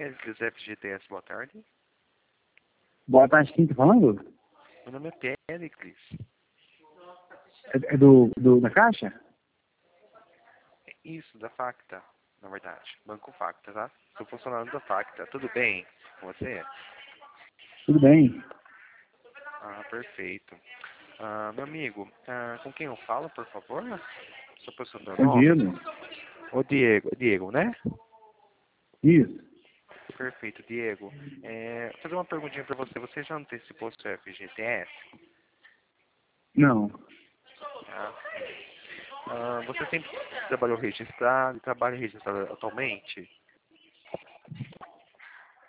Péricles, FGTS, boa tarde. Boa tarde, quem tá falando? Meu nome é Péricles. É da Caixa? Isso, da Facta, na verdade. Banco Facta, tá? Sou funcionário da Facta. Tudo bem com você? Tudo bem. Ah, perfeito. Ah, meu amigo, com quem eu falo, por favor? Só para o seu Bom nome. dia. Ô, Diego, né? Isso. Perfeito, Diego. Vou fazer uma perguntinha para você. Você já antecipou seu FGTS? Não. Você sempre trabalhou registrado e trabalha registrado atualmente?